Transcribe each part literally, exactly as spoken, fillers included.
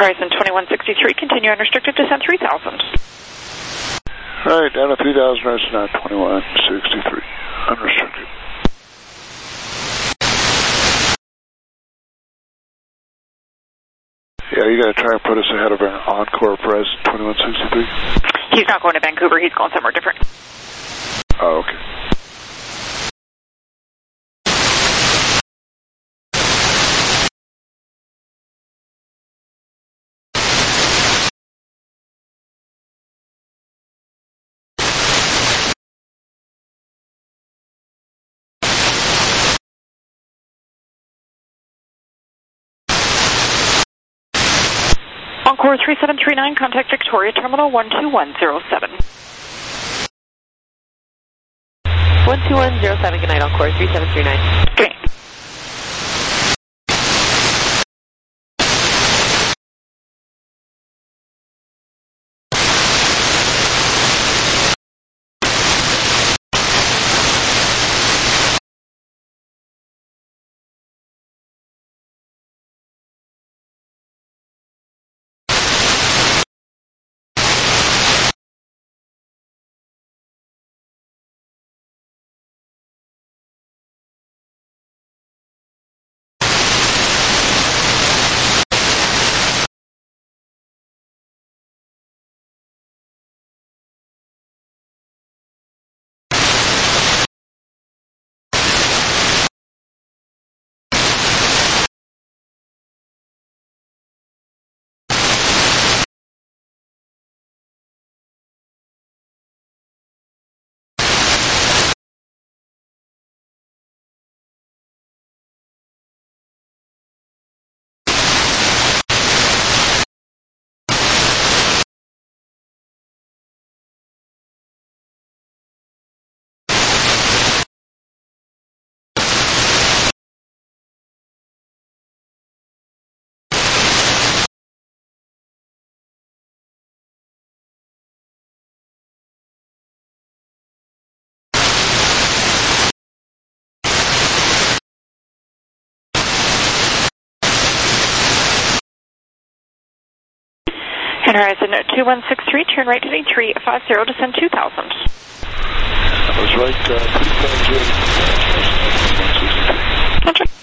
Horizon twenty-one sixty-three, continue unrestricted, descend three thousand. Alright, down to three thousand, rest now, twenty-one sixty-three, unrestricted. Yeah, you gotta try and put us ahead of our Encore Press twenty-one sixty-three. He's not going to Vancouver, he's going somewhere different. Oh, okay. Encore three seven three nine, contact Victoria Terminal one two one zero seven. one two one zero seven, good night, Encore three seven three nine. Good night. And Horizon two one six three, turn right heading three five zero, descend two thousand. That was right, uh, three five zero. That's right.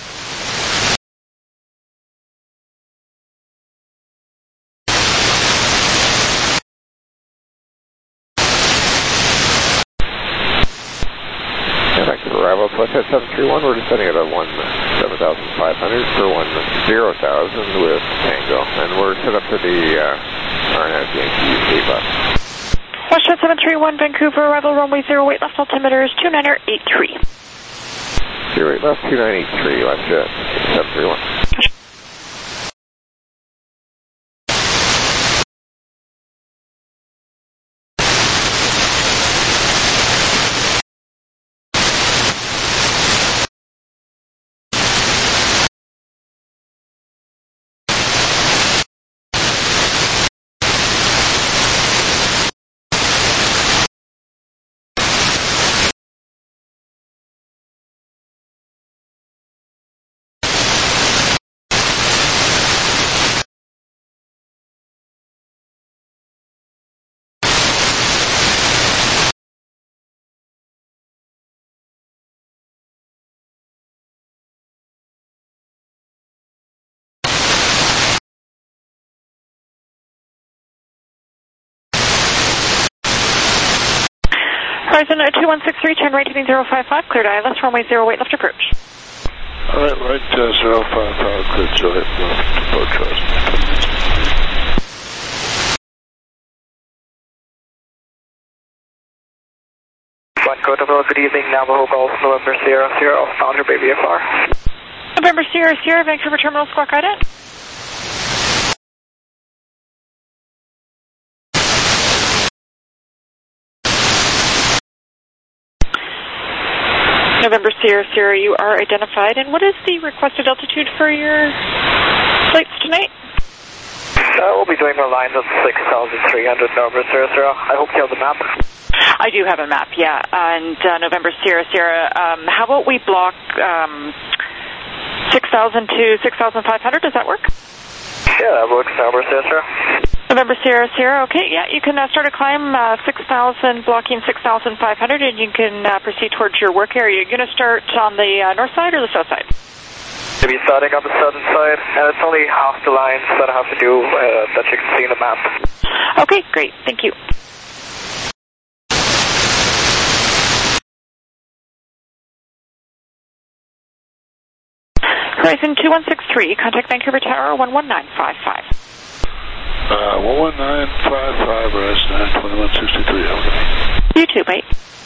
Arrival Plus seven three one, we're descending at a one seven thousand five hundred for one zero thousand with Tango, and we're set up for the uh, R N S Yankee U K bus. Westjet seven three one, Vancouver, arrival runway zero eight, left altimeter is two nine eight three. zero eight left, two nine eight three, Westjet seven three one. Horizon two one six three, turn right heading zero five five, cleared I L S, runway zero eight, left approach. Alright, right, uh, zero five five, cleared zero eight, left approach, Horizon. One Cotaville, good evening, Navajo Golf, November Sierra Sierra, Founder Baby F R. November Sierra Sierra, Vancouver Terminal, squawk ident. November Sierra Sierra, you are identified, and what is the requested altitude for your flights tonight? Uh, we'll be doing the lines of six thousand three hundred, November Sierra Sierra. I hope you have the map. I do have a map, yeah. And uh, November Sierra Sierra, um, how about we block um, six thousand to six thousand five hundred? Does that work? Yeah, that works. November Sierra Sierra. November Sierra Sierra, okay, yeah, you can uh, start a climb, uh, six thousand, blocking six thousand five hundred, and you can uh, proceed towards your work area. You're going to start on the uh, north side or the south side? To be starting on the southern side, and it's only half the lines that I have to do uh, that you can see in the map. Okay, great, thank you. Horizon two one six three, contact Vancouver Tower one one nine five five. Uh, one one nine five five, Horizon nine twenty-one sixty-three, okay. You too, bye.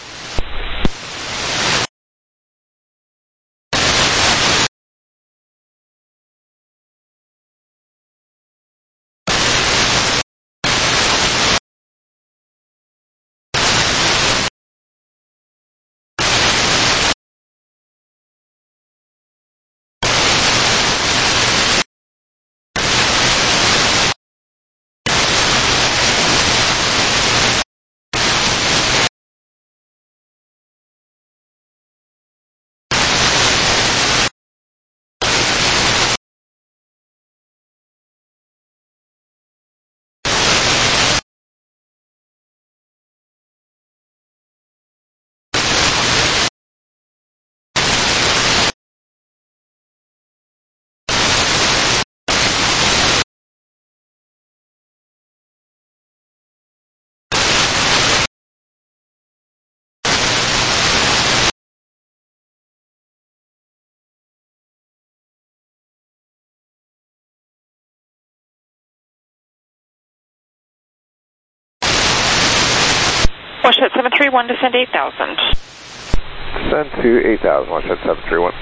Washout seven three one, descend eight thousand. Descend to eight thousand, Washout seven three one.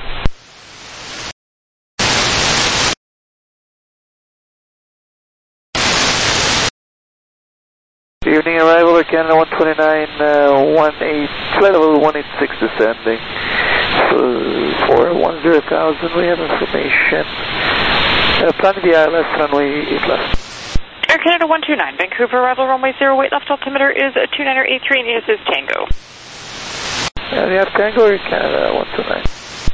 Evening arrival at Canada one twenty-nine, uh, one eight, flight level one eight six descending. For one zero thousand, we have information. Uh, plan to the I L S, runway eight left. Air Canada one two nine, Vancouver arrival runway zero, weight left altimeter is two nine eight three and this is Tango. And you have Tango or Canada one two nine?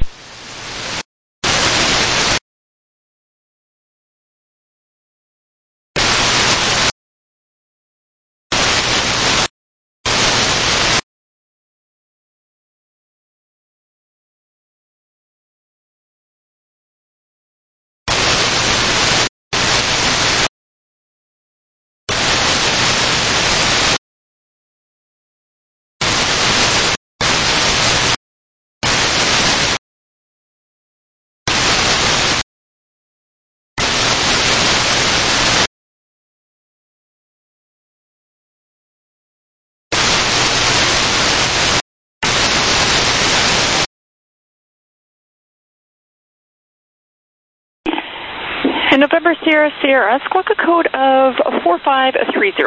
In November Sierra Sierra, squawk code of four five three zero.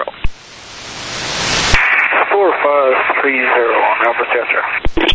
four five three zero, November Sierra Sierra.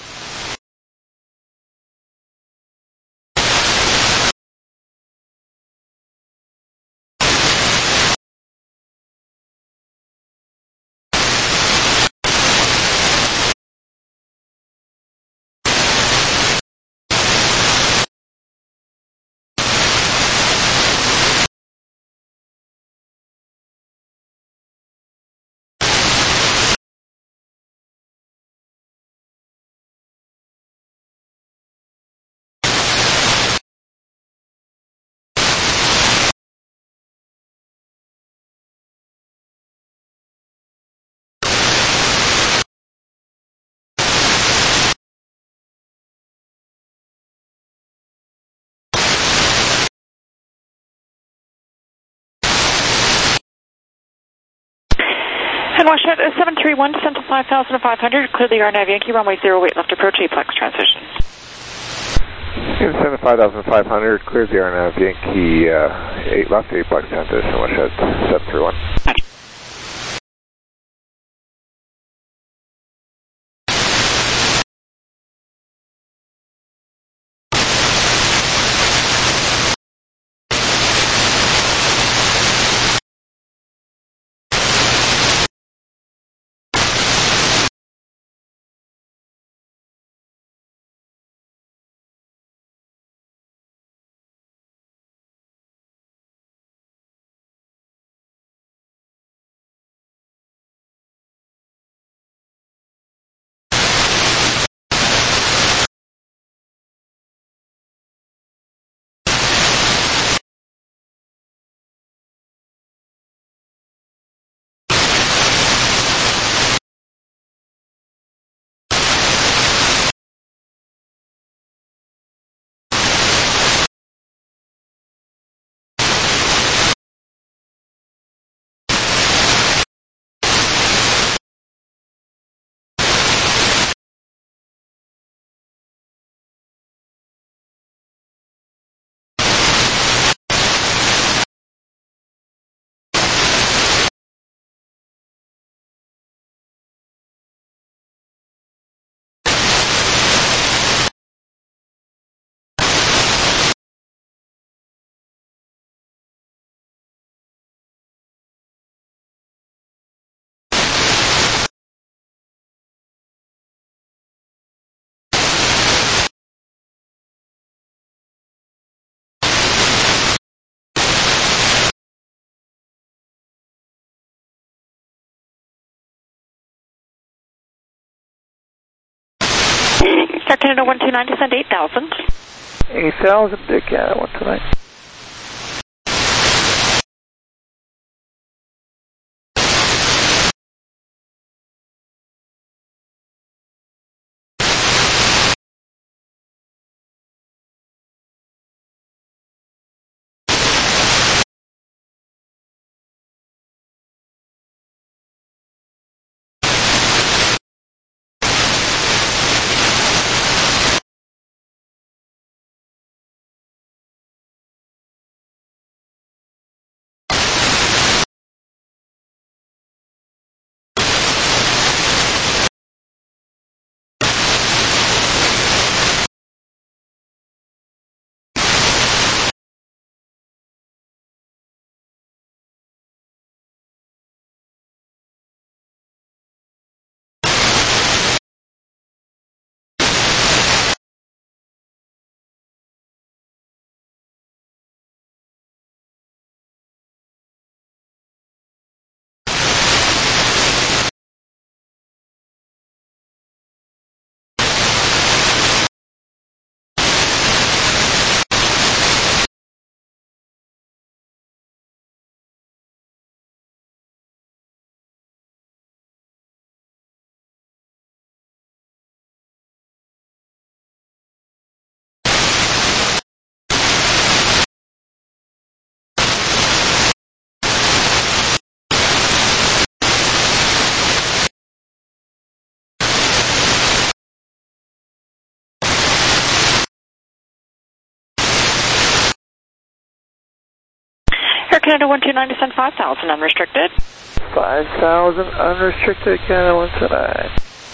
And Washout seven three one, descend to five thousand five hundred, clear the R nine Yankee, runway zero, weight left approach, aplex transition. Descend to five thousand five hundred, clears the R nine Yankee, uh, eight left, aplex transition, Washout seven three one. Air Canada one two nine, descend eight thousand. eight thousand, Air Canada one two nine. Air Canada one two nine, descend five thousand, unrestricted. five thousand, unrestricted, Air Canada one two nine.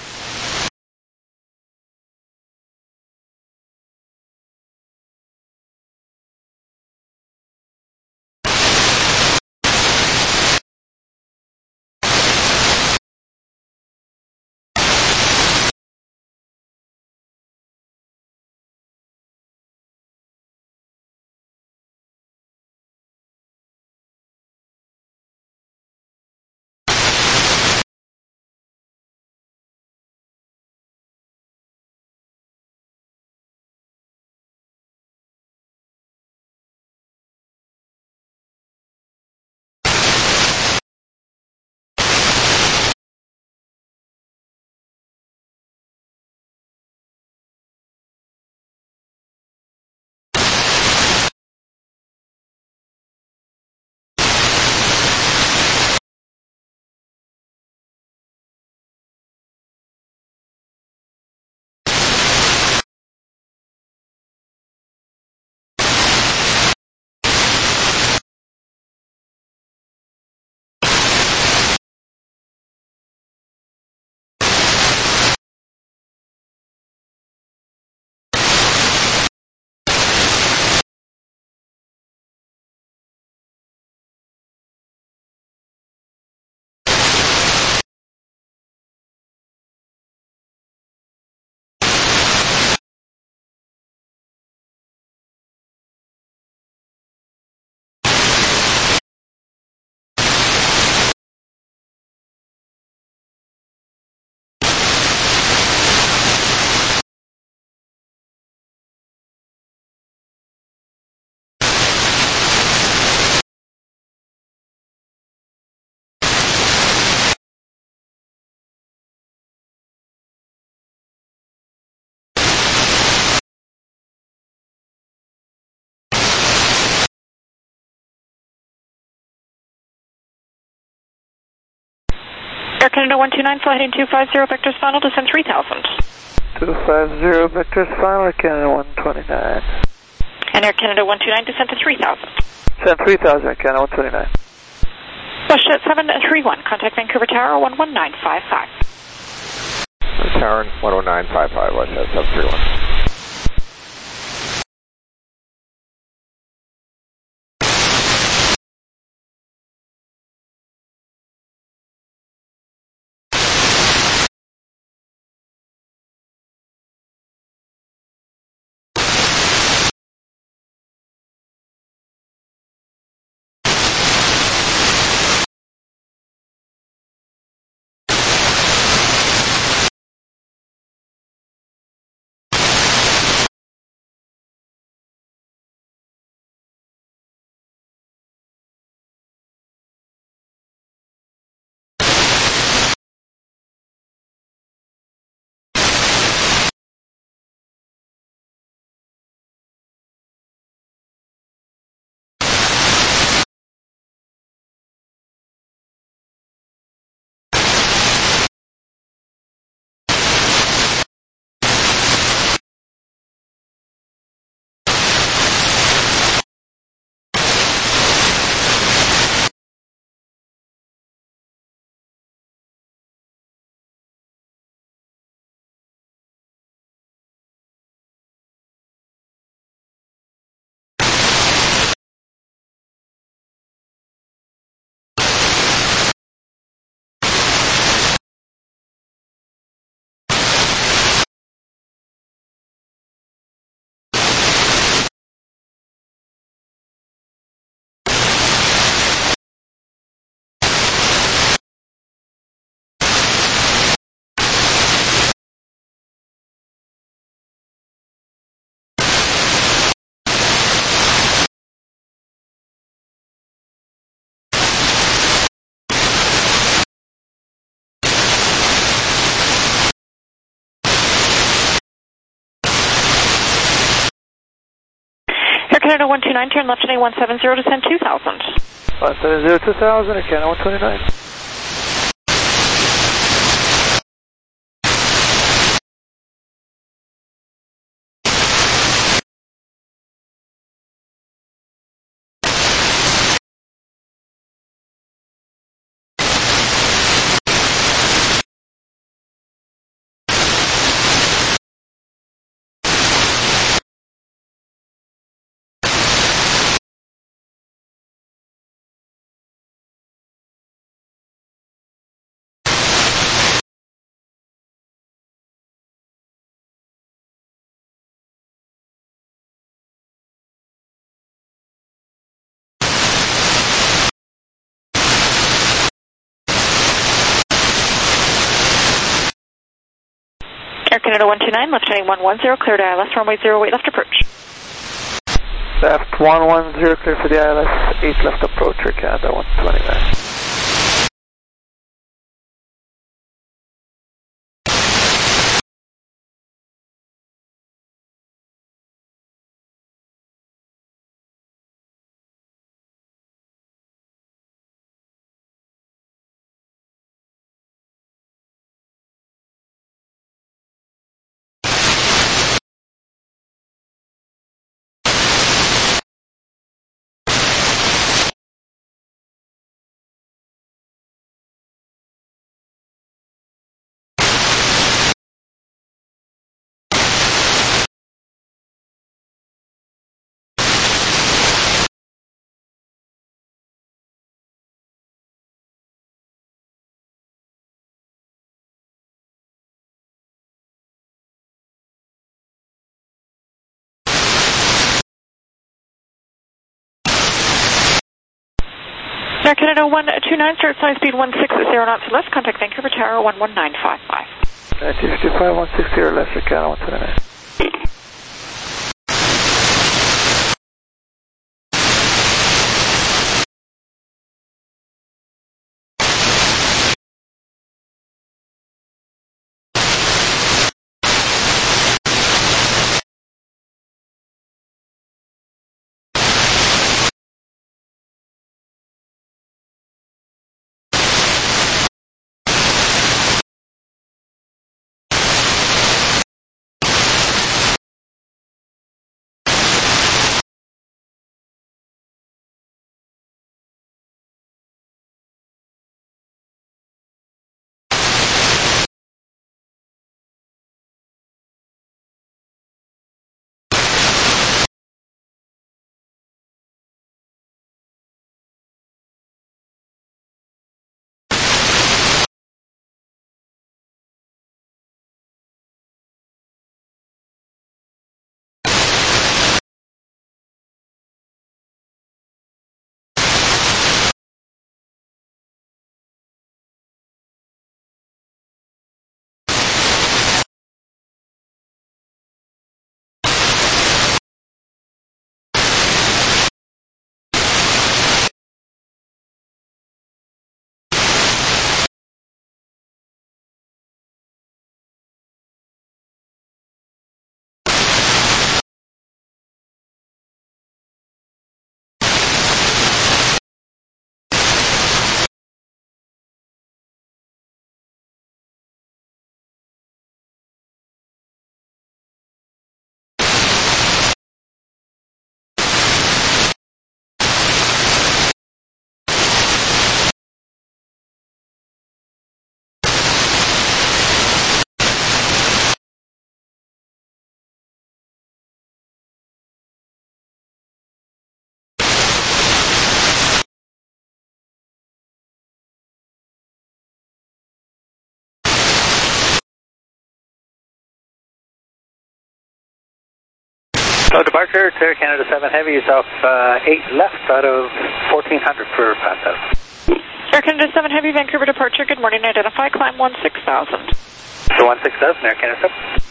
Air Canada one two nine, flight heading two five zero, vectors final, descend three thousand. two five zero, vectors final, Air Canada one twenty-nine. And Air Canada one two nine, descend to three thousand. Descend three thousand, Air Canada one twenty-nine. WestJet seven three one, contact Vancouver Tower one one nine five five. Tower one oh nine five five, WestJet seven three one. Canada one two nine, turn left heading one seven zero, descend two thousand. one seven zero, two thousand, Air Canada one twenty-nine. Air Canada one two nine, left heading one one zero, cleared I L S, runway zero eight left approach. Left one one zero, clear for the I L S, eight left approach, Air Canada one twenty-nine. Air Canada one two nine, start flying speed one six zero knots or less, contact Vancouver Tower one one nine five five. Two fifty-five, one six zero left, Air Canada one twenty-nine. So departure to Air Canada seven Heavy is off uh, eight left out of fourteen hundred for pass out. Air Canada seven Heavy, Vancouver departure, good morning, identify, climb one six thousand. So one six thousand, Air Canada seven.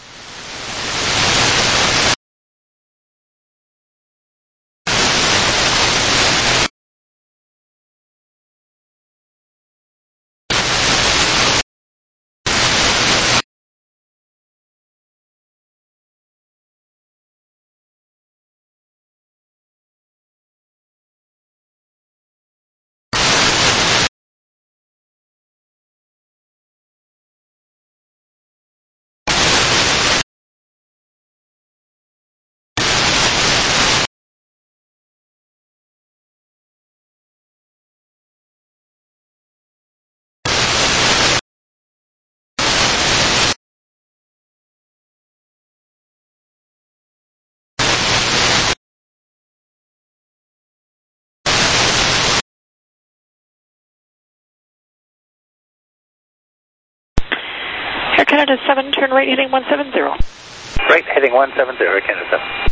Air Canada seven, turn right heading one seven zero. Right, heading one seven zero, Air Canada seven.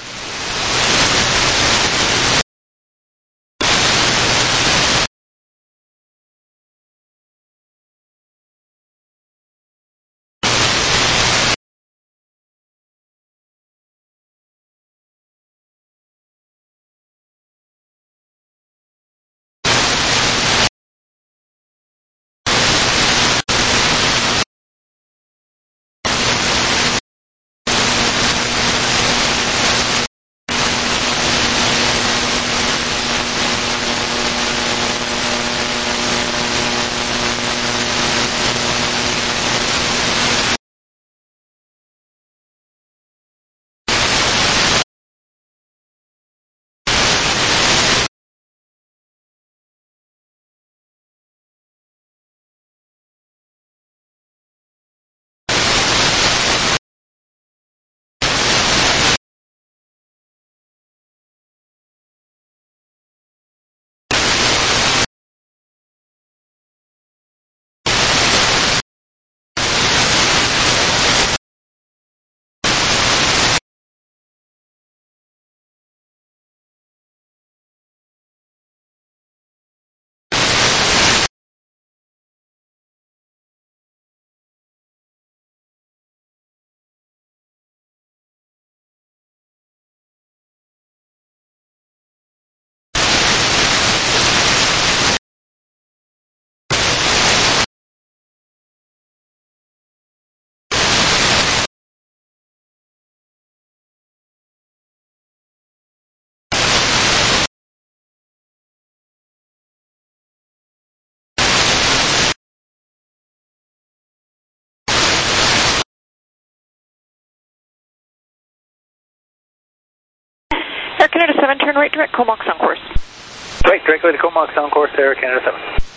Air Canada seven, turn right direct Comox on course. Right, directly to Comox on course, Air Canada seven.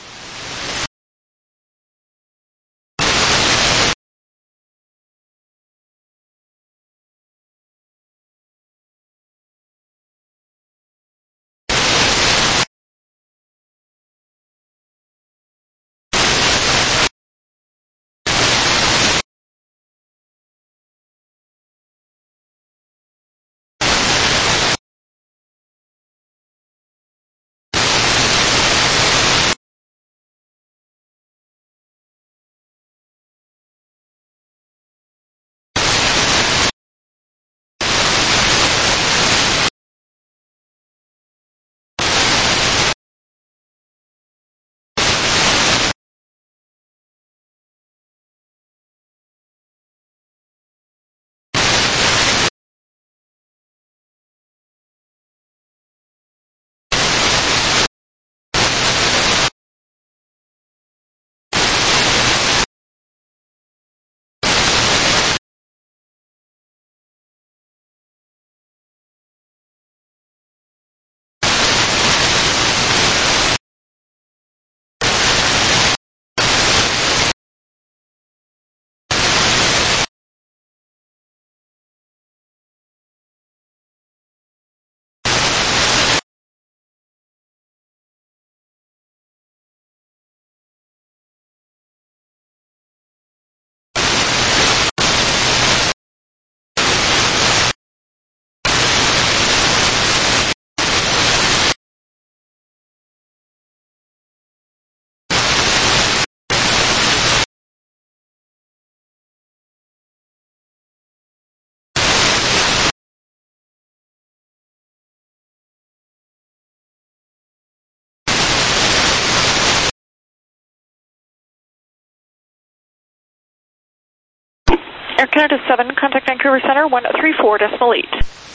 Air Canada seven, contact Vancouver Center one three four decimal eight.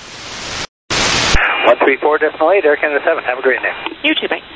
one three four decimal eight, Air Canada seven. Have a great day. You too, bye.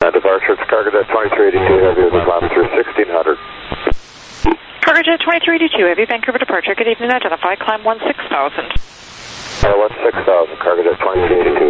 Uh, departure, it's Cargojet twenty-three eighty-two, heavy with a climb through sixteen hundred. Cargojet twenty-three eighty-two, heavy Vancouver departure. Good evening, identify, climb one six thousand. Uh, one six thousand, Cargojet twenty-three eighty-two.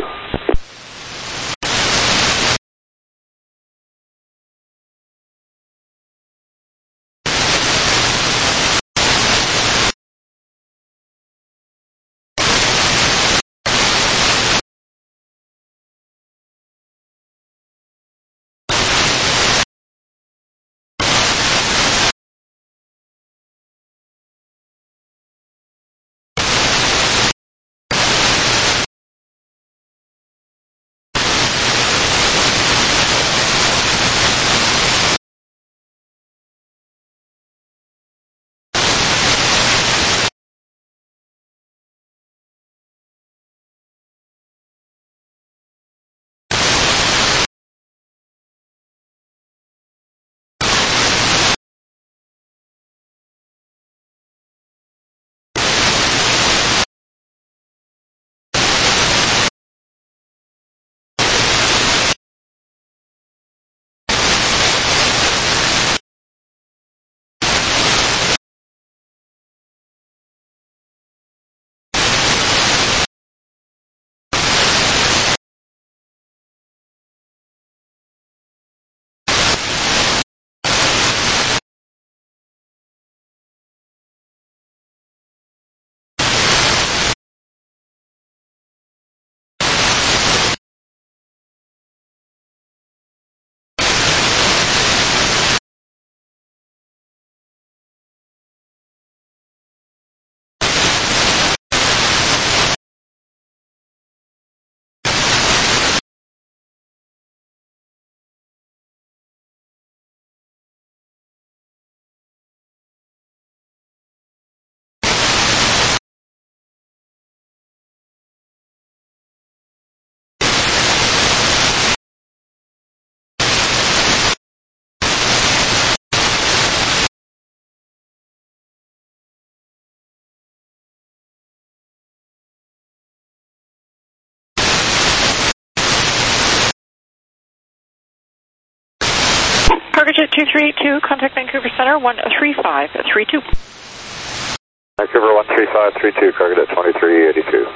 Cargojet two three eight two, contact Vancouver Center one three five three two. Vancouver one three five three two, Cargojet twenty-three eighty-two.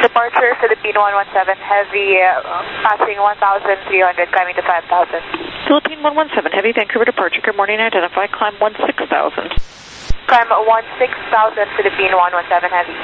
Departure Philippine one one seven Heavy, uh, passing one thousand three hundred, climbing to five thousand. Philippine one one seven Heavy, Vancouver departure. Good morning, identify, climb one six thousand. Climb one six thousand, Philippine one one seven Heavy.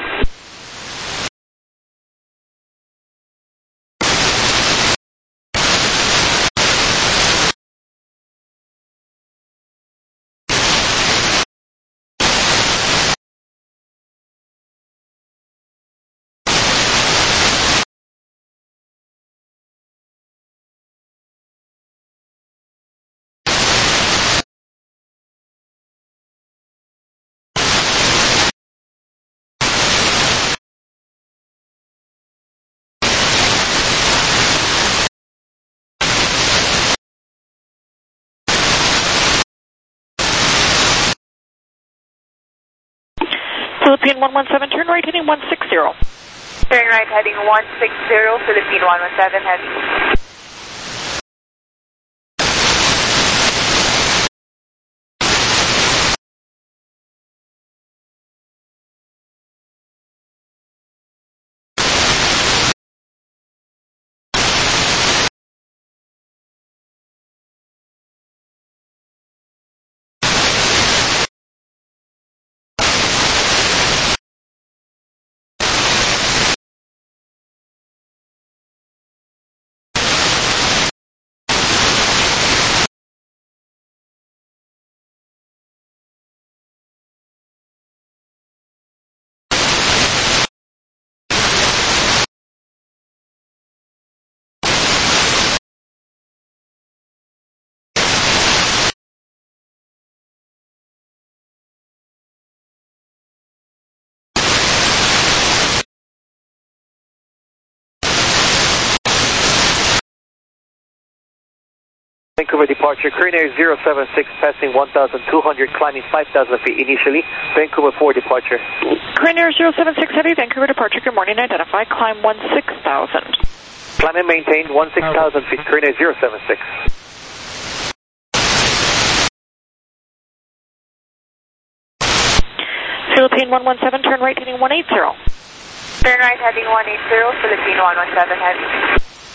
Philippine one one seven, turn right, heading one six zero. Turn right, heading one six zero, Philippine one one seven Heavy. Vancouver departure, Korean zero seven six, passing one thousand two hundred, climbing five thousand feet initially. Vancouver four departure. Korean Air zero seven six Heavy, Vancouver departure. Good morning, identify, climb one six thousand. Climb and maintain one six thousand feet, Korean zero seven six. Philippine one one seven, turn right, heading one eight zero. Turn right, heading one eight zero, Philippine one one seven Heavy.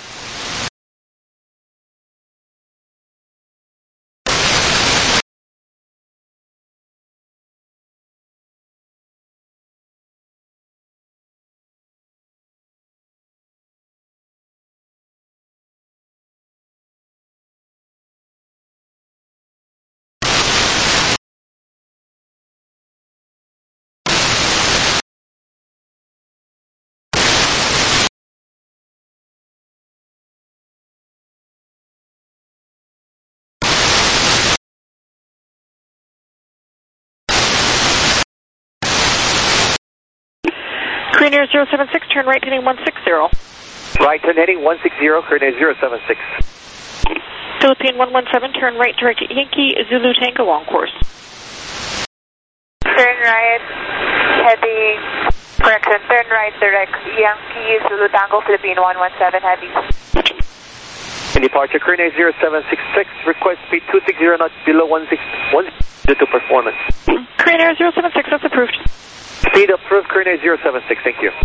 Korean Air zero seven six, turn right, heading one six zero. Right, turn heading one six zero, Korean zero seven six. Philippine one one seven, turn right, direct Yankee Zulu Tango on course. Turn right, heading, correction, turn right, direct Yankee Zulu Tango, Philippine one one seven Heavy. In departure, Korean zero seven six six, request speed two six zero knots below one six one due to performance. Korean Air zero seven six, that's approved. Speed approved, Korean zero seven six, thank you.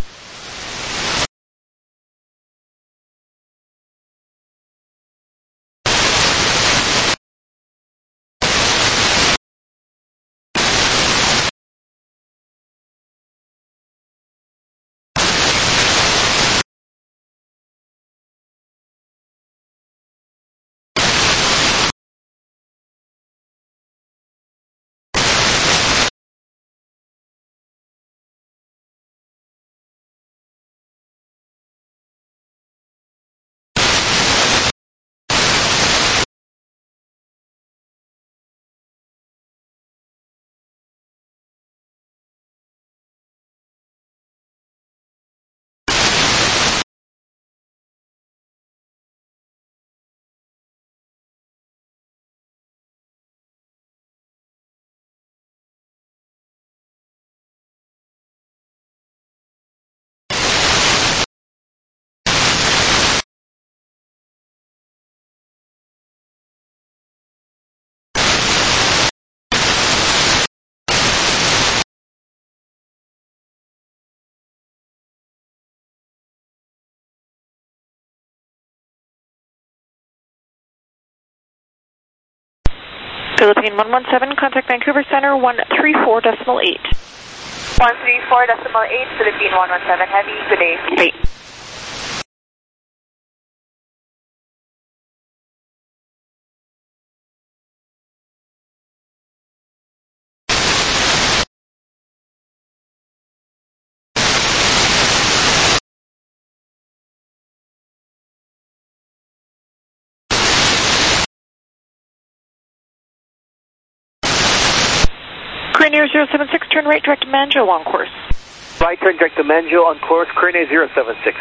Philippine one one seven, contact Vancouver Center one three four decimal eight. one three four decimal eight, Philippine one one seven, heavy, good day. Great. Korean Air zero seven six, turn right, direct to Manjo on course. Right turn direct to Manjo on course, Korean Air zero seven six.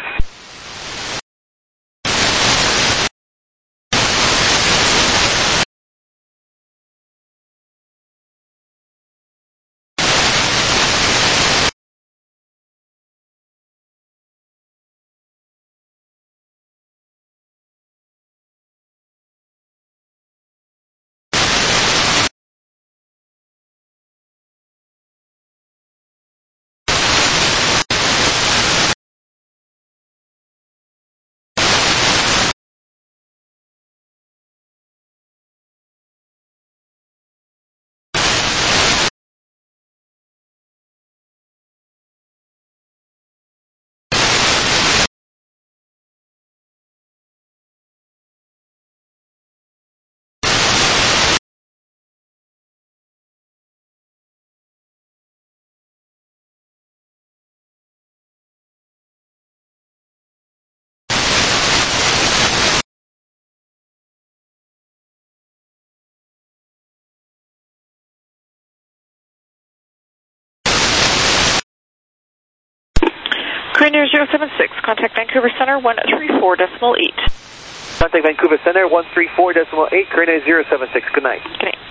Korean Air zero seven six, contact Vancouver Center one three four decimal eight. Contact Vancouver Center one three four decimal eight, Korean Air zero seven six, good night. Good night.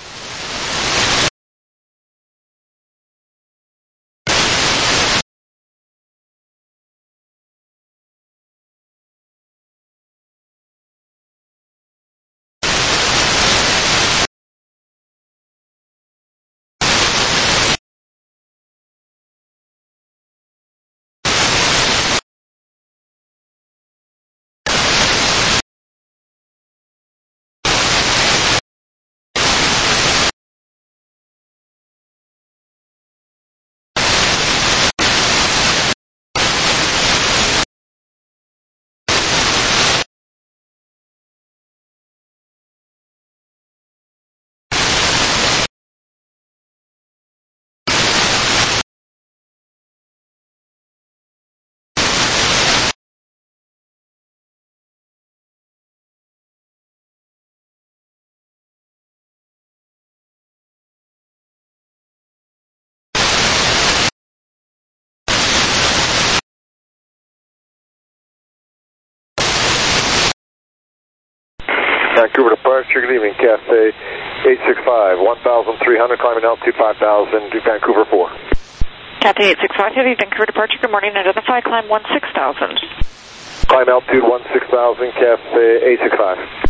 Vancouver departure, good evening, Cathay eight six five, one thousand three hundred, climbing altitude five thousand to Vancouver four. Cathay eight six five, heavy, Vancouver departure, good morning, identify, climb one six thousand. Climb altitude one six thousand, Cathay eight six five.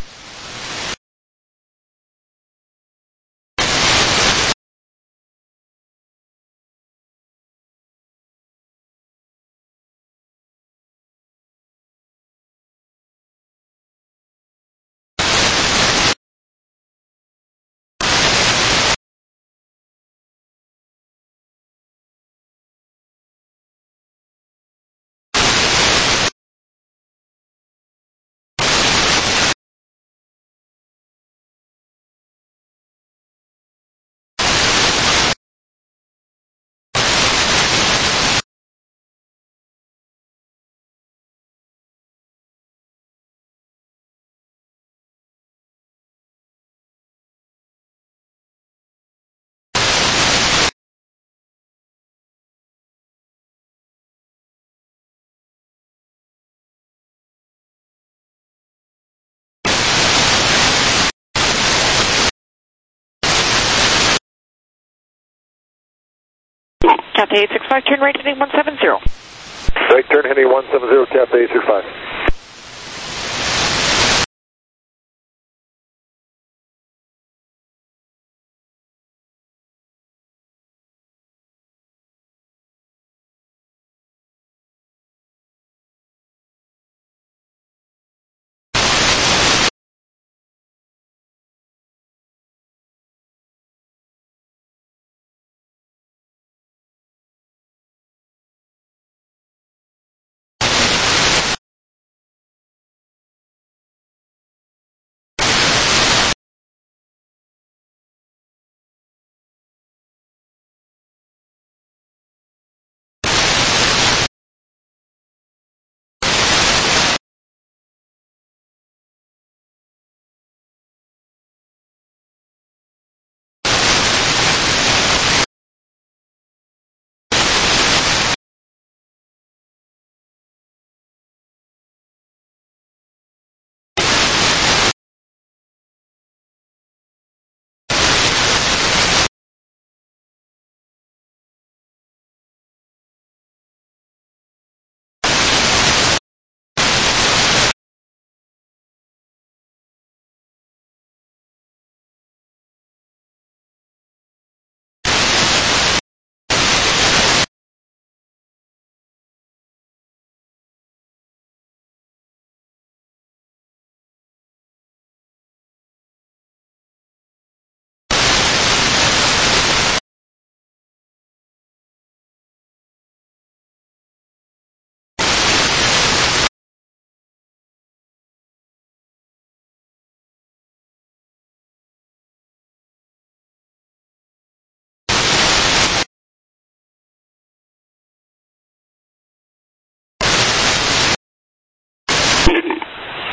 Cathay eight six five, turn right heading one seven zero. Right turn heading one seven zero, Cathay eight six five.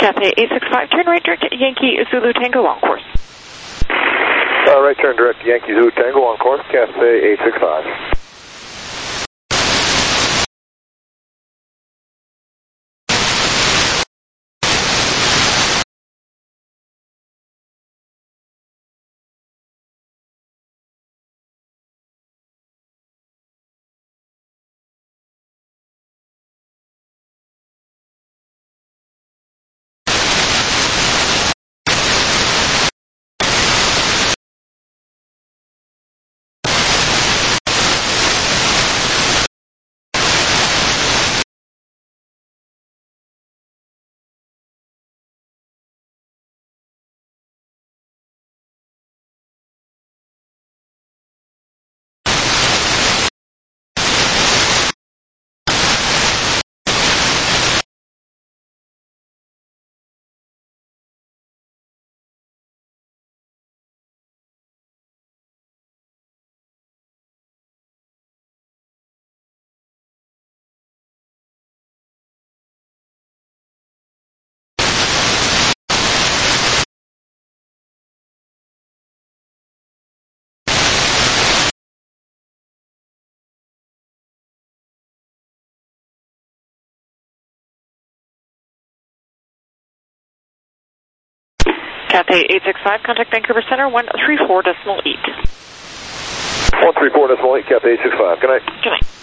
Cathay eight six five, turn right direct Yankee Zulu Tango on course. Uh, right turn direct Yankee Zulu Tango on course, Cathay eight six five. Cathay eight six five, contact Vancouver Center, one three four decimal eight. one three four decimal eight, Cathay eight six five. Good night. Good night.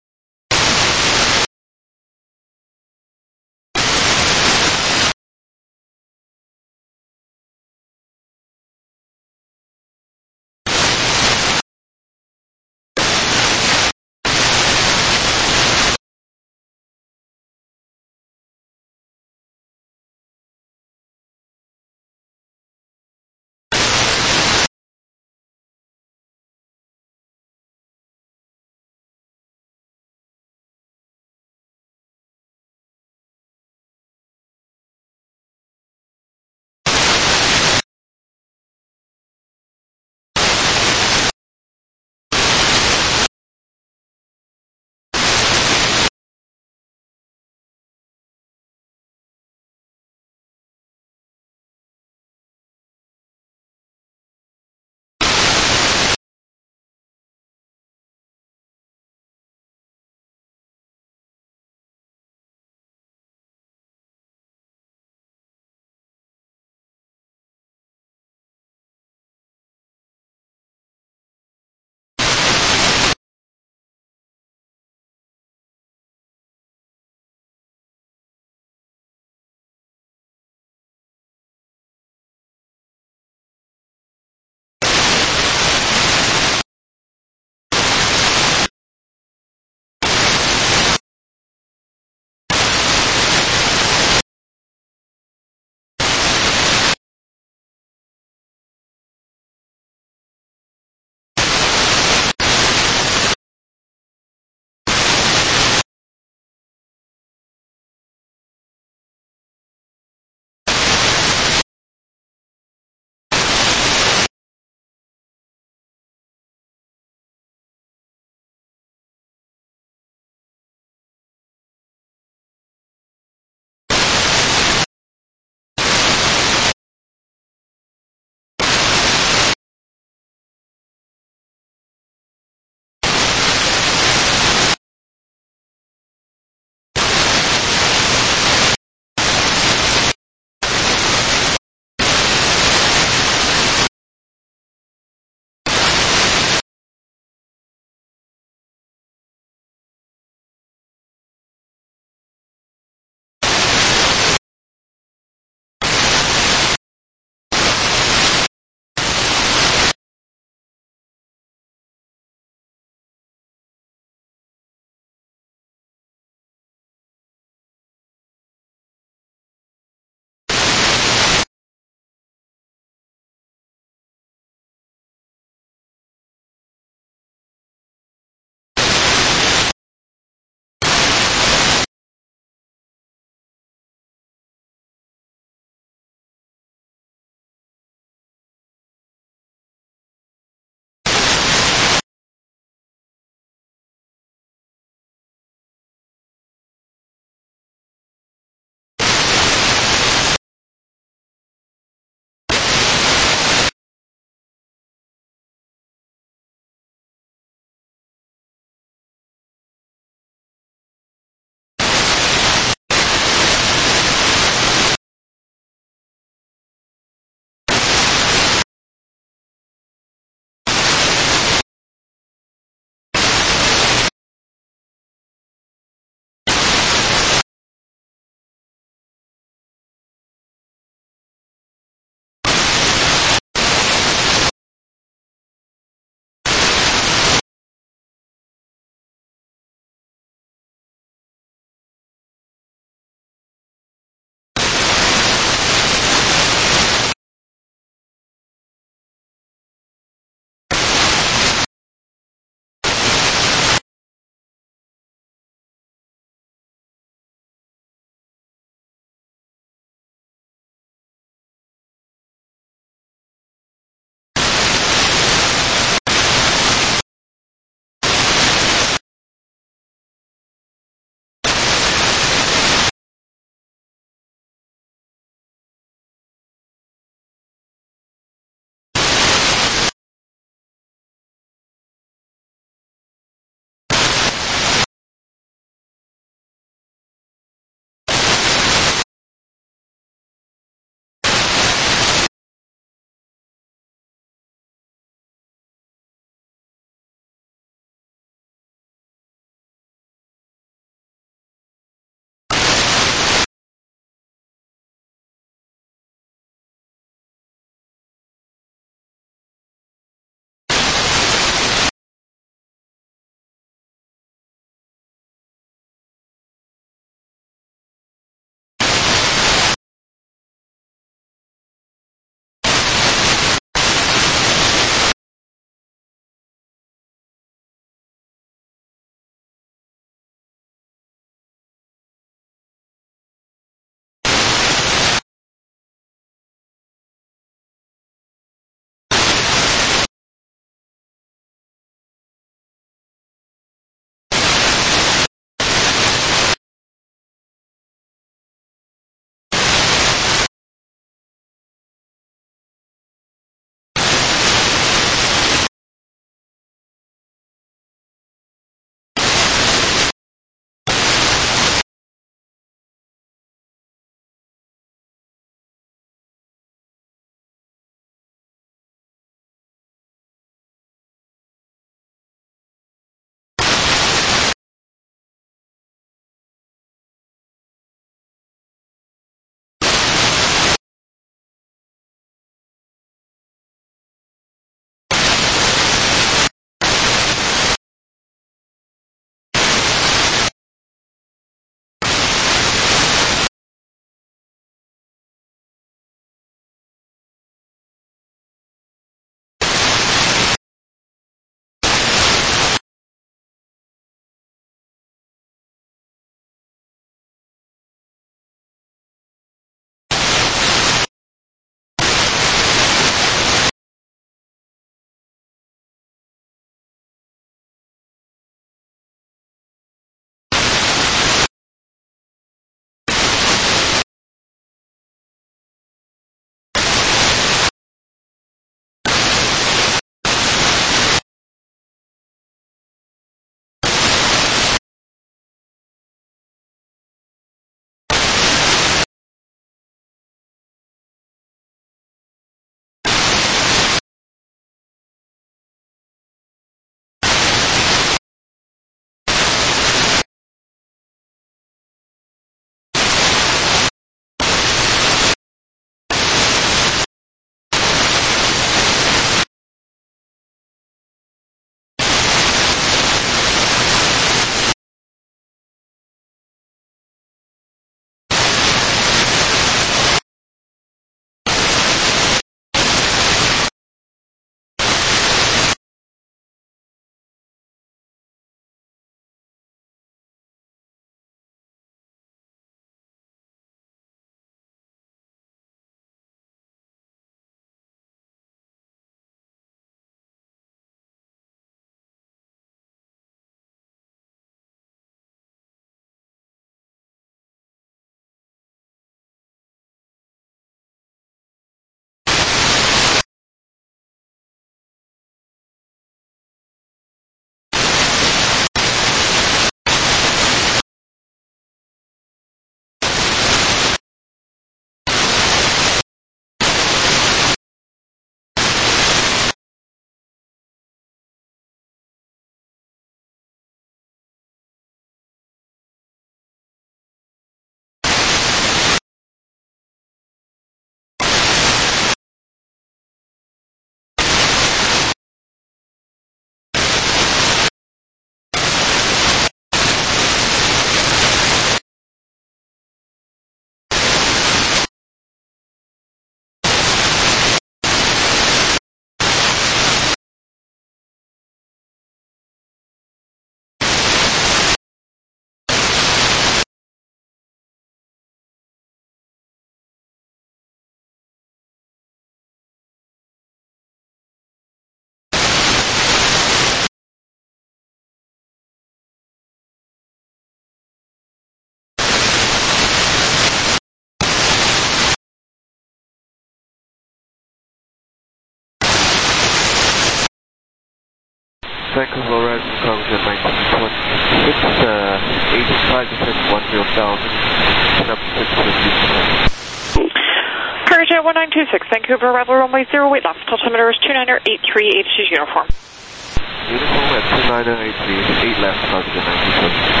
Vancouver Red, Cargojet nineteen twenty-six, uh, eighty-five descent one zero thousand, ten up to six fifty. Cargojet one nine two six, Vancouver Rebel runway zero eight left, altimeter is two niner eight three, H is uniform. Uniform at two niner eight three, eight left, Cargojet nineteen twenty-six.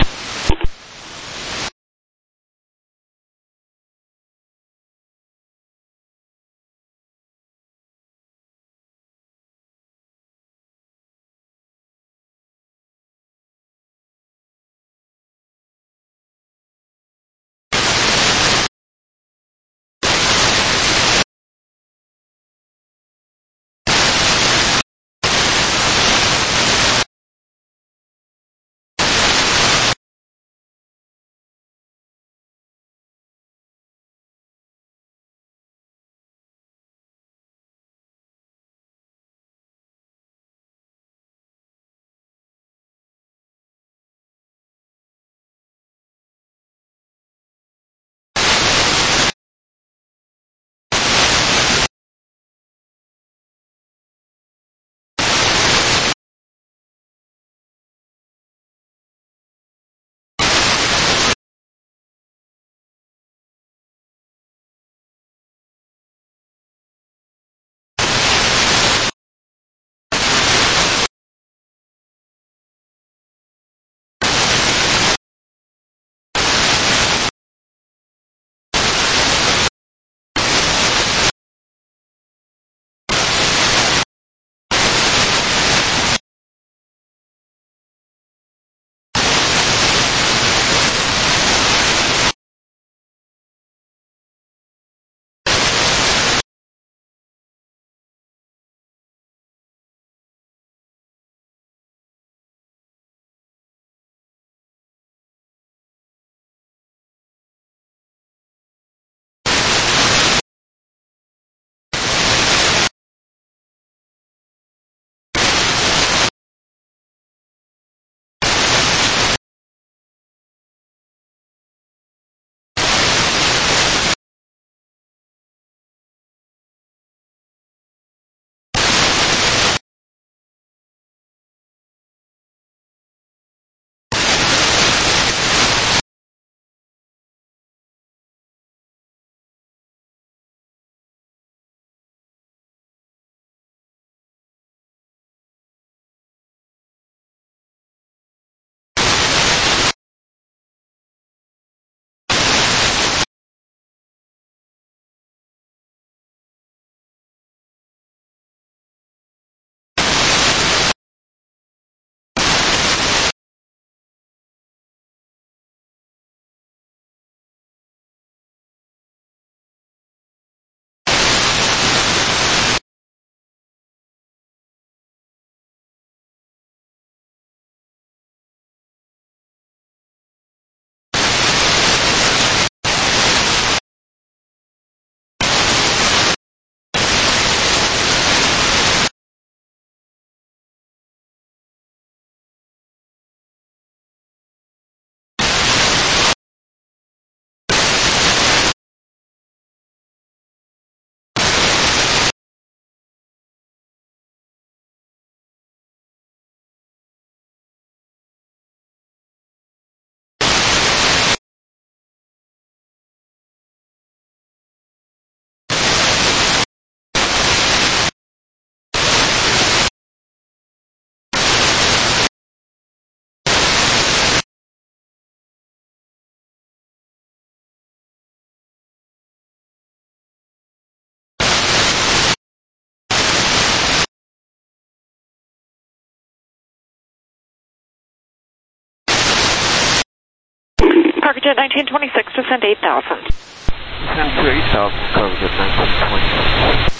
Cargojet nineteen twenty-six, descend eight thousand. Descend to eight thousand, Cargojet nineteen twenty-six.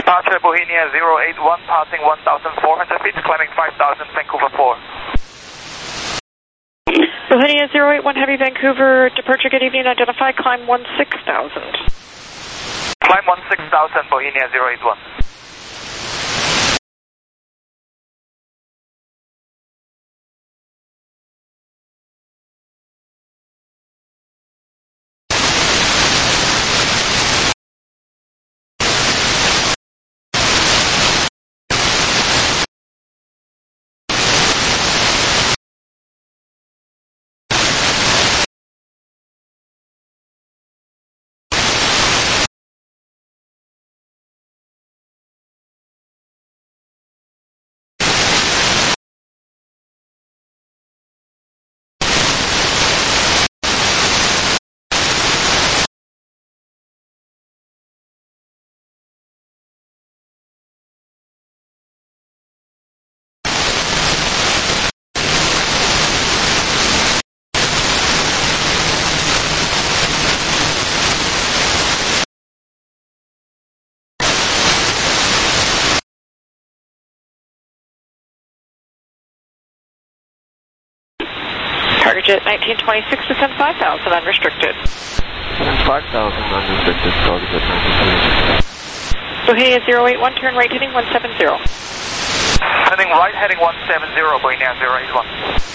Departure Bohemia zero eight one, passing one thousand four hundred feet, climbing five thousand, Vancouver four. Bohemia zero eight one, Heavy Vancouver, departure, good evening, identify, climb one six thousand. Climb one six thousand, Bohemia zero eight one. Target nineteen twenty-six, descend five thousand, unrestricted. five thousand, unrestricted, target nineteen twenty-six. Bohemia zero eight one, turn right heading one seven zero. Turning right, heading one seven zero, Bohemia zero eight one.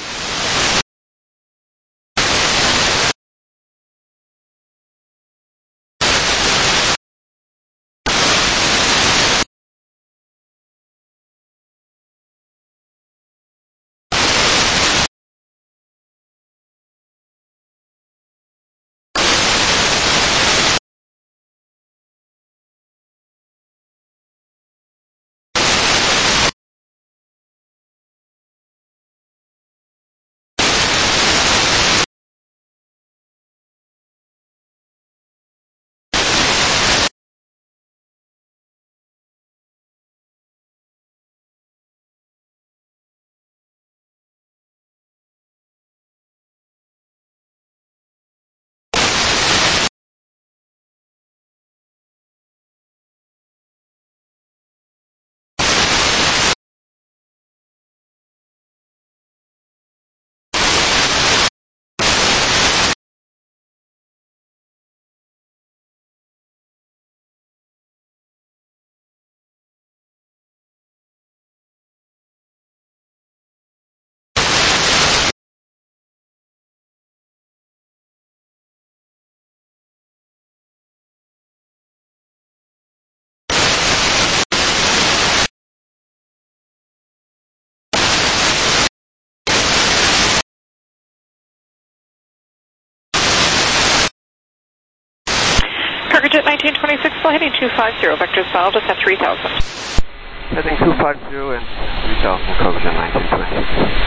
Target nineteen twenty-six, flight heading two five zero, vectors filed, descend three thousand. Heading two five zero and three thousand, cover jet nineteen twenty-six.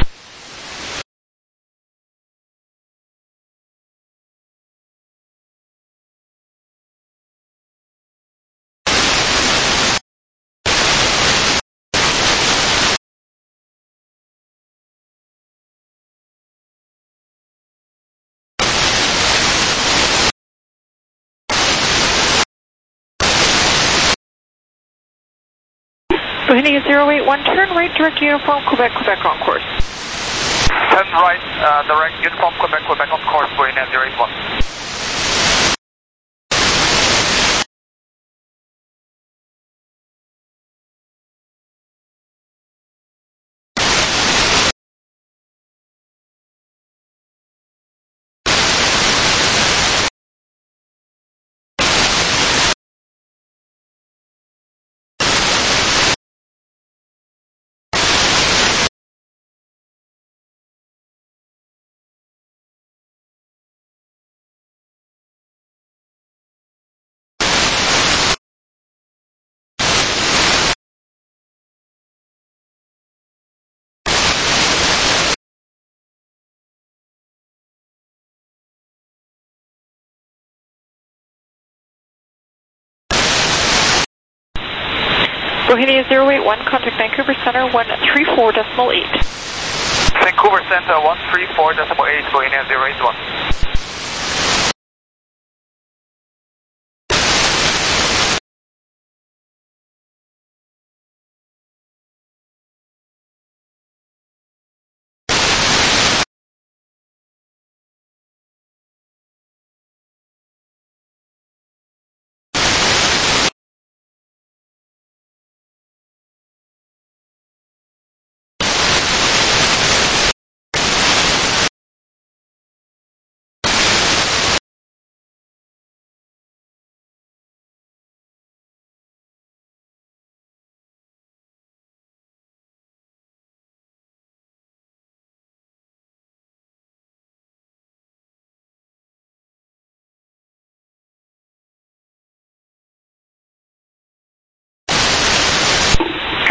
Bohemia zero eight one, turn right, direct uniform, Quebec, Quebec on course. Turn right, uh, direct uniform, Quebec, Quebec on course, Bohemia zero eight one. Bohemia zero eight one, contact Vancouver Center one three four decimal eight. Vancouver Center one three four decimal eight, Bohemia zero eight one.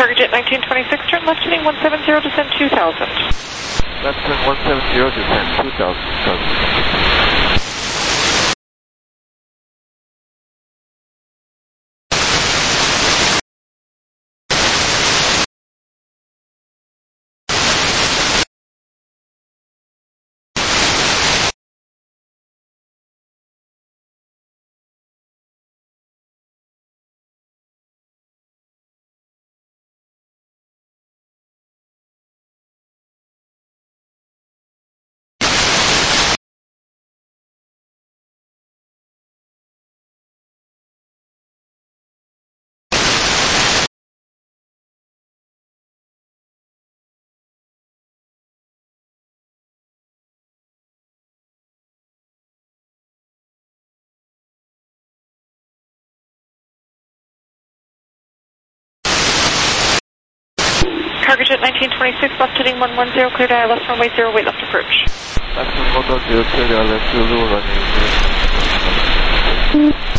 Cargojet nineteen twenty-six, turn left heading one seven zero, descend two thousand. Left turn one seven zero, descend two thousand. Cargojet nineteen twenty-six, left heading one one zero, clear dial left runway zero, wait left approach. Left turn one one zero, clear dial left Zulu, running.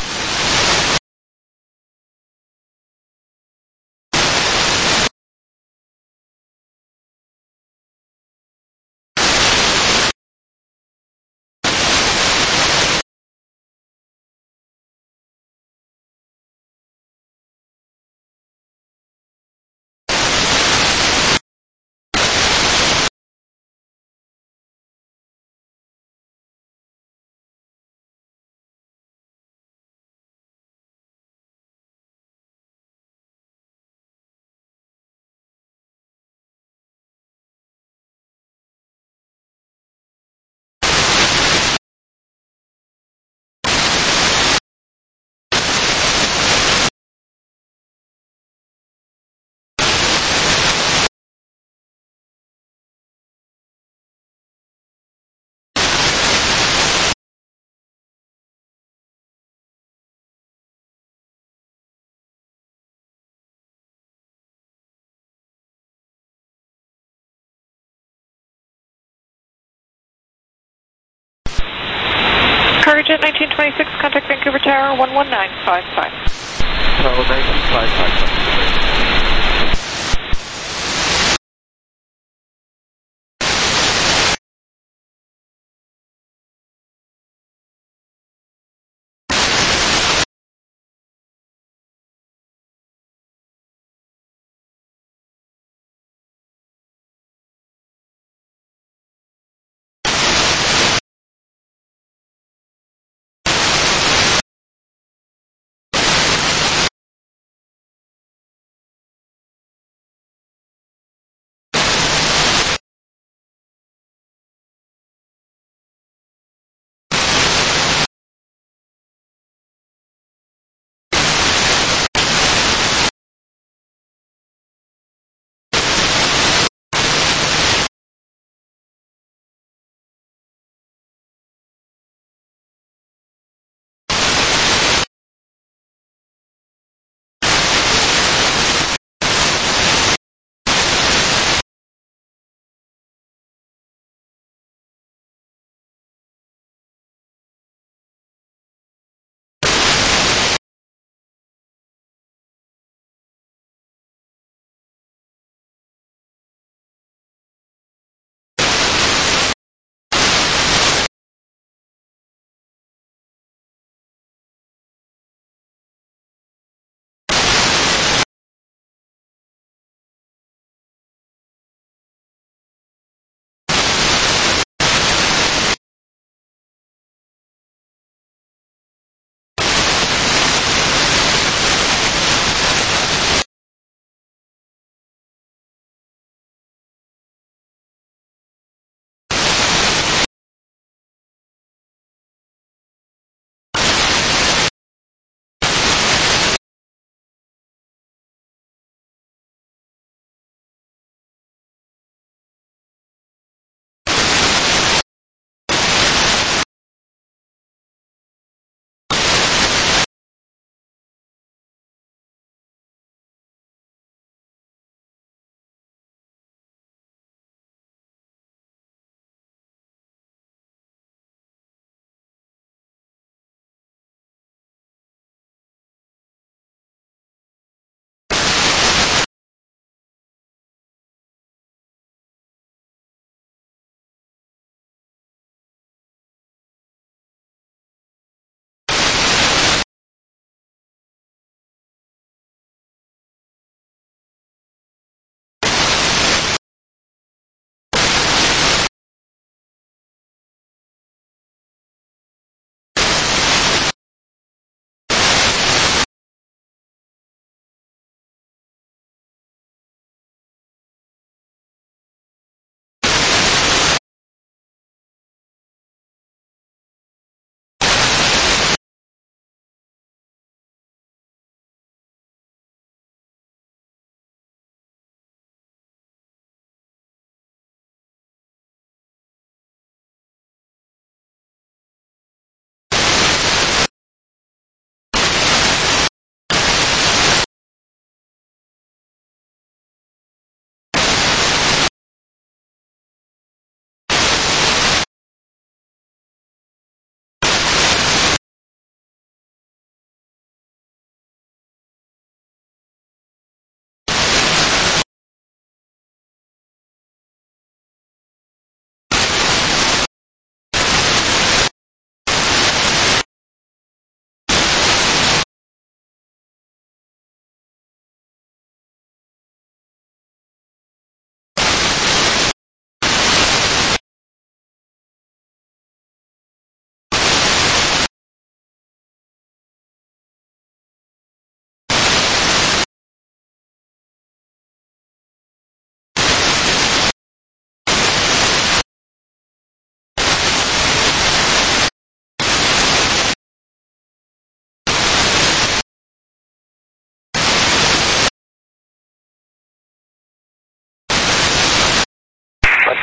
Cargojet nineteen twenty-six, contact Vancouver Tower one one nine five five. Tower nineteen five five.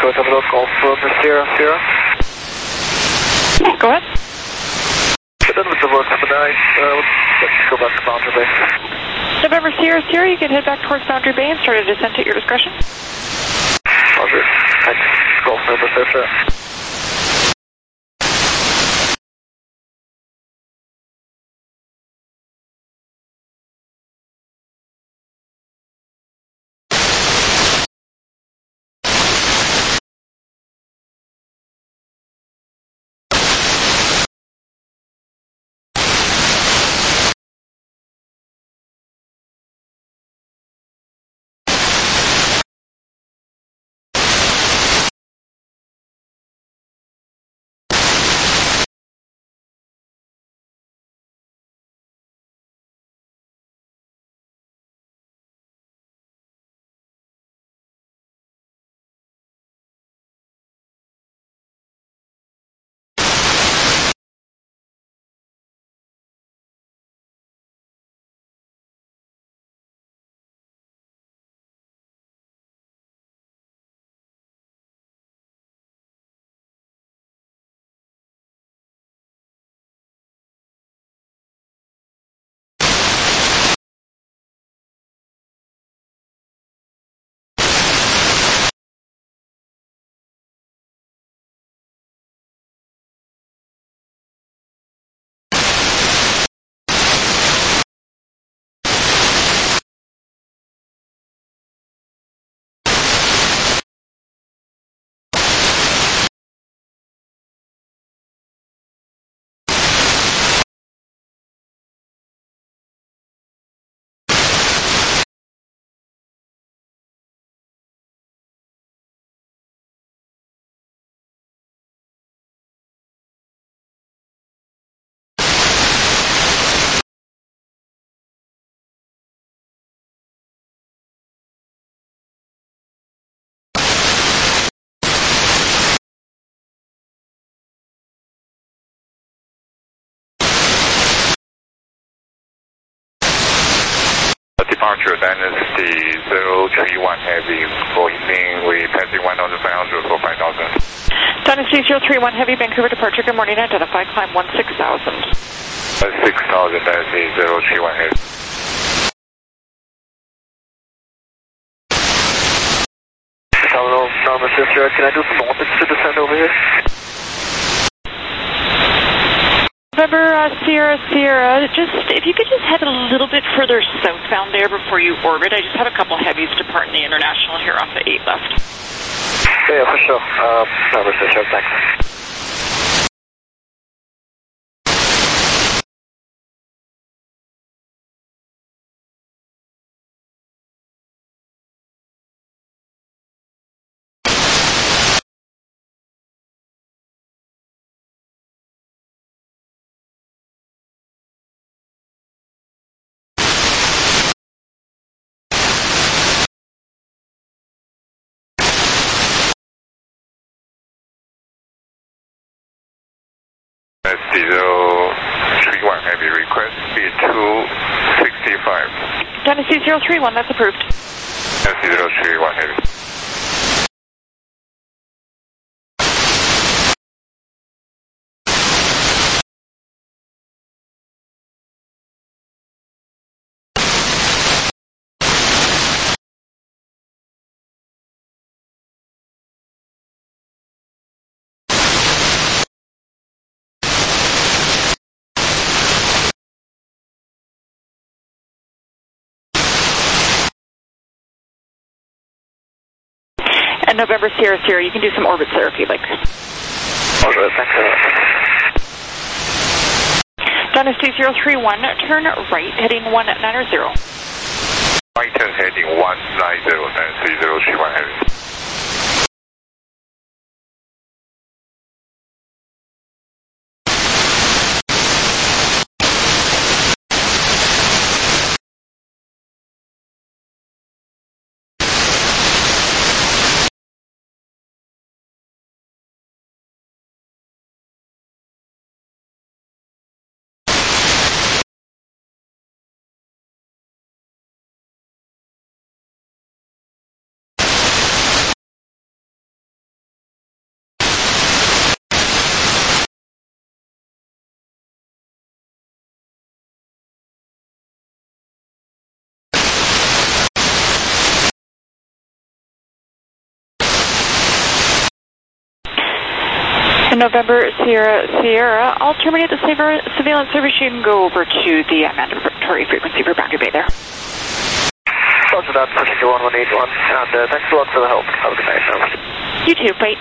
Tower Golf Rover Sierra Sierra. Go ahead. We're done with the work for the night. Uh, let's go back to Boundary Bay. November Sierra Sierra, you can head back towards Boundary Bay and start a descent at your discretion. Roger. Thanks. Golf Rover Sierra. Departure Dynasty zero three one Heavy, Boeing, we passing one thousand five hundred for five thousand. Dynasty zero three one Heavy, Vancouver departure, good morning, identify, climb one six thousand. six thousand, Dynasty zero three one Heavy. Terminal, November Sierra, can I do some orbits to descend over here? November uh, Sierra Sierra, just if you could just head a little bit further southbound there before you orbit. I just have a couple heavies departing the international here off the eight left. Yeah, for sure. Uh, November Sierra, thanks. zero three one Heavy, request speed two sixty-five. Dynasty zero three one, that's approved. Dynasty zero three one Heavy. And November Sierra Sierra, you can do some orbits there if you'd like. Orbit, thanks a lot. Dynasty zero three one, turn right, heading one nine zero. Right turn heading one nine zero, Dynasty zero three one Heavy. November Sierra Sierra, I'll terminate the surveillance service. You can go over to the uh, mandatory frequency for Boundary Bay there. Roger that, pushing one one eight one, and uh, thanks a lot for the help. Have a good night. Over. You too, bye.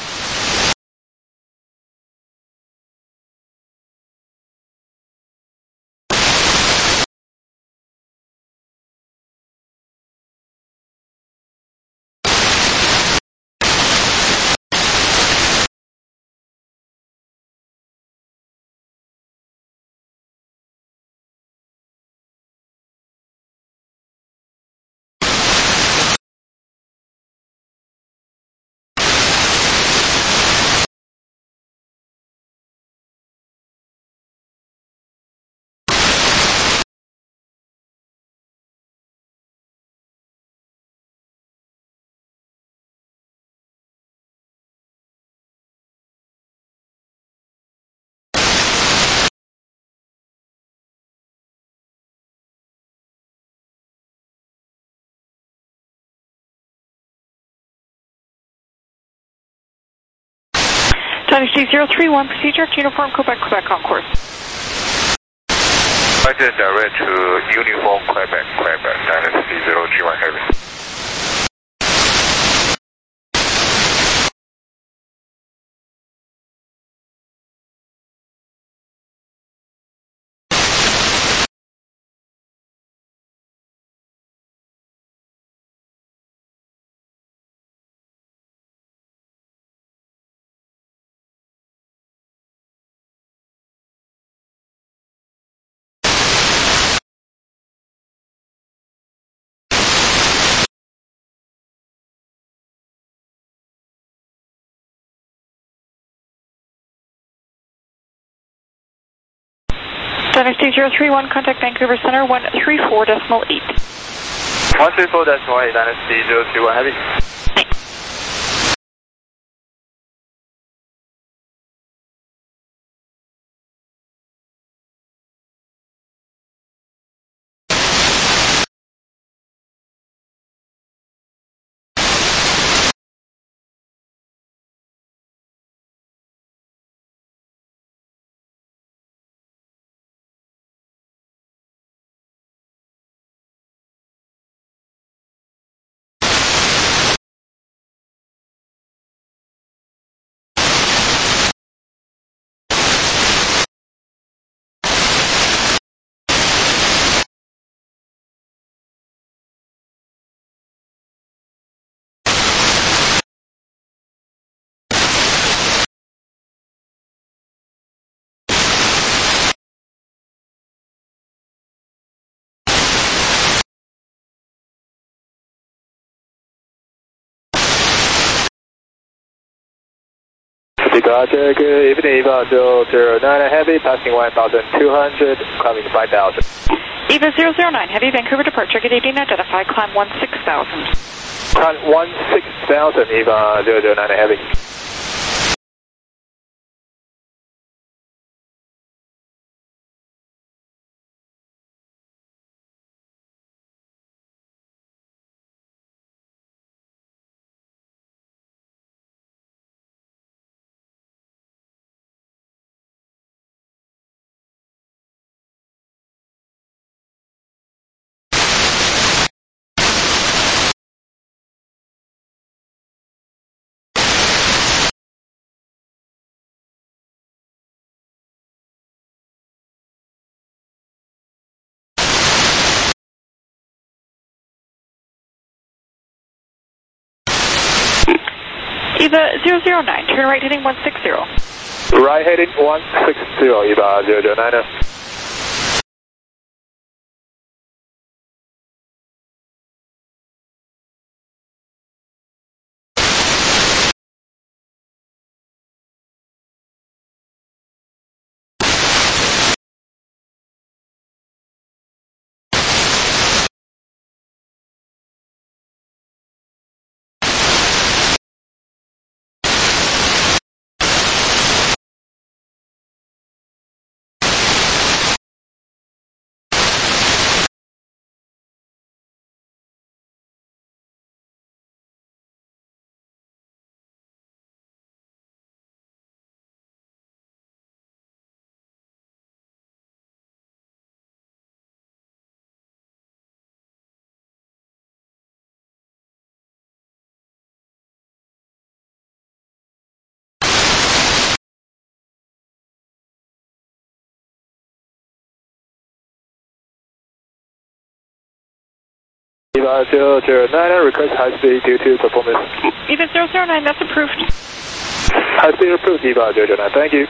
Dynasty zero three one, procedure to Uniform Quebec, Quebec on course. Roger, direct to Uniform Quebec, Quebec, Dynasty zero three one heavy. Dynasty zero three one, contact Vancouver Center one three four decimal eight. one three four decimal eight, Dynasty zero three one heavy. Roger, good evening, Eva zero zero nine Heavy, passing one thousand two hundred, climbing five thousand. Eva zero zero nine Heavy, Vancouver departure, good evening, identify, climb one six thousand. Climb one six thousand, Eva zero zero nine Heavy. Eva zero zero nine, turn right heading one six zero. Right heading one six zero, Eva zero zero nine. Eva zero zero nine, request high speed due to performance. Eva zero zero nine, that's approved. High speed approved, Eva zero zero nine, thank you.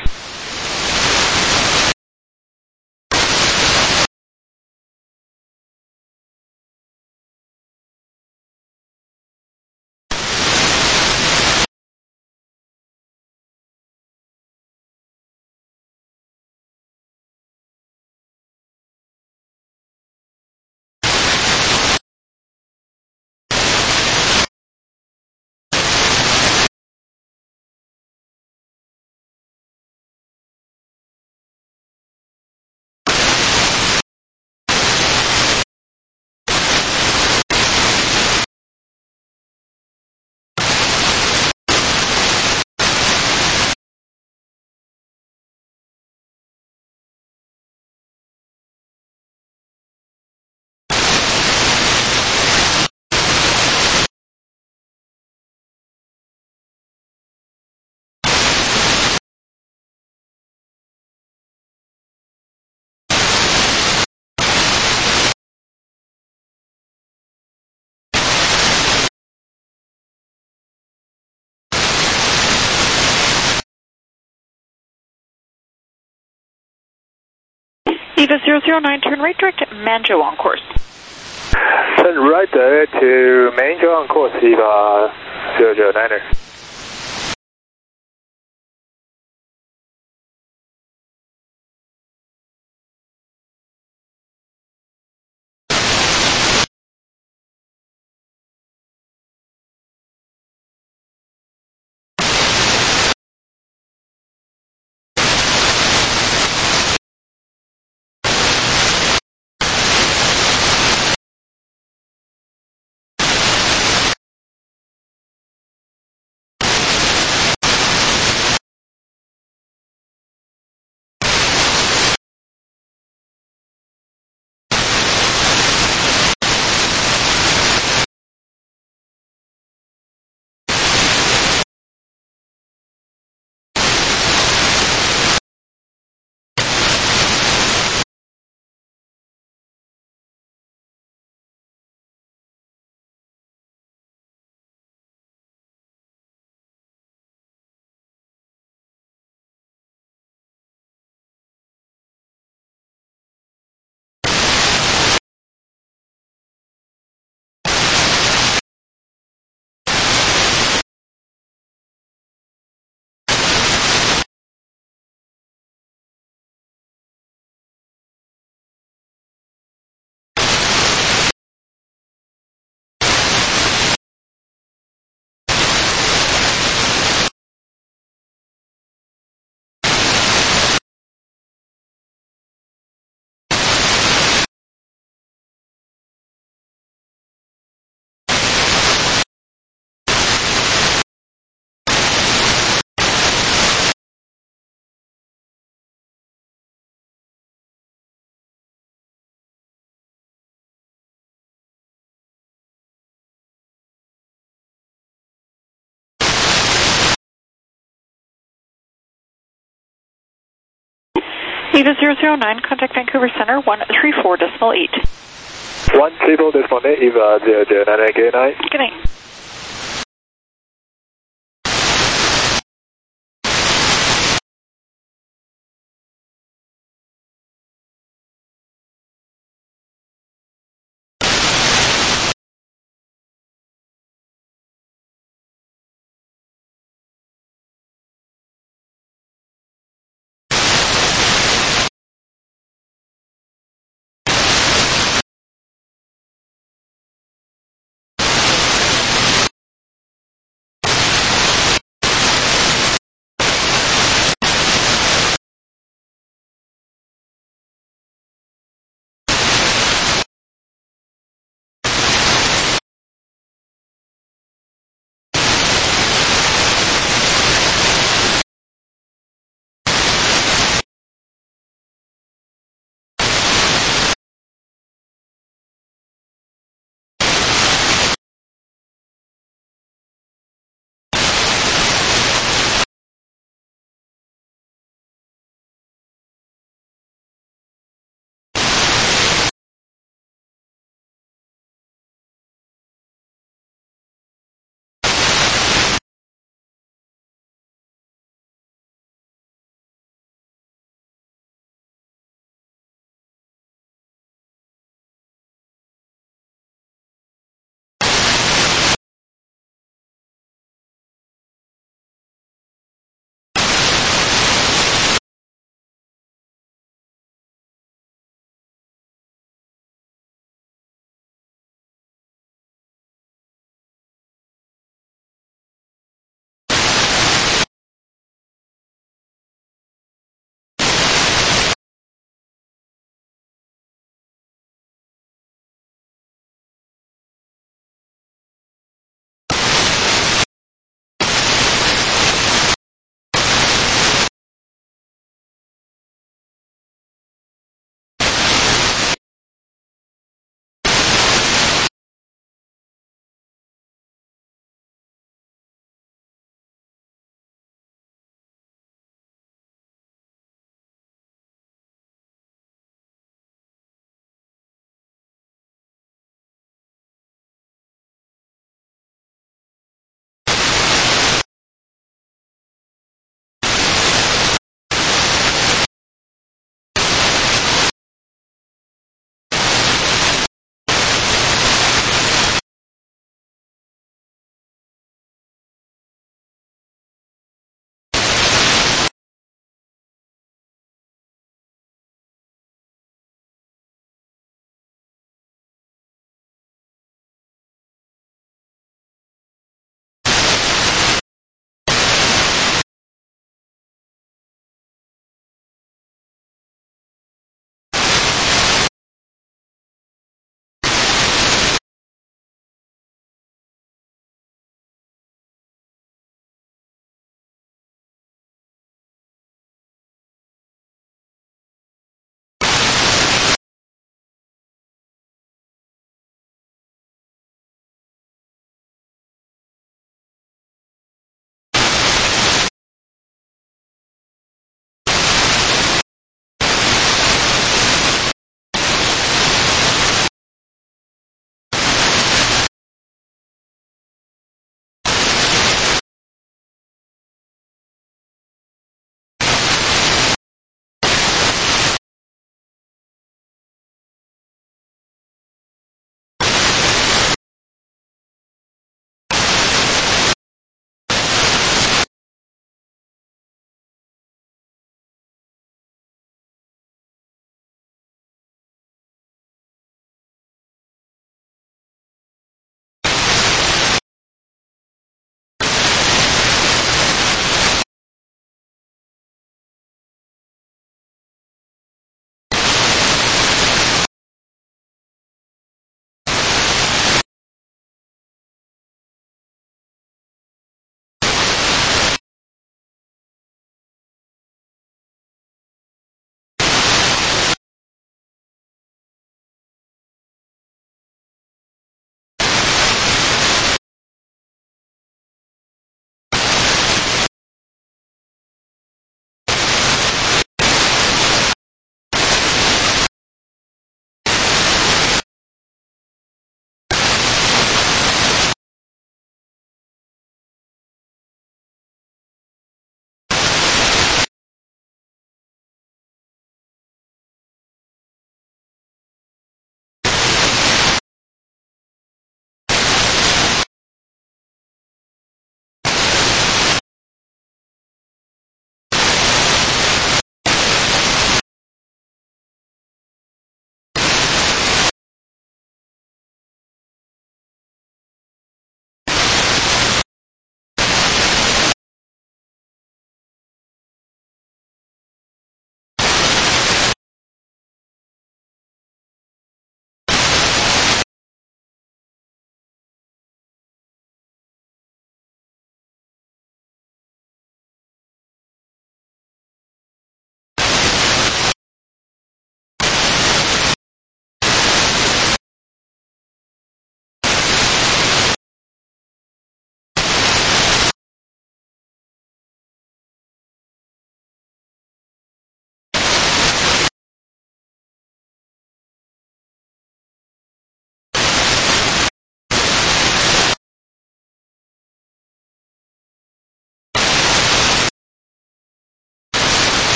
Eva zero zero nine, turn right direct at Manjo on course. Turn right direct to Manjo on course, Eva zero zero niner. Eva zero zero nine, contact Vancouver Center, one three four decimal eight. one three four decimal eight, Eva zero zero nine, good night. Good night.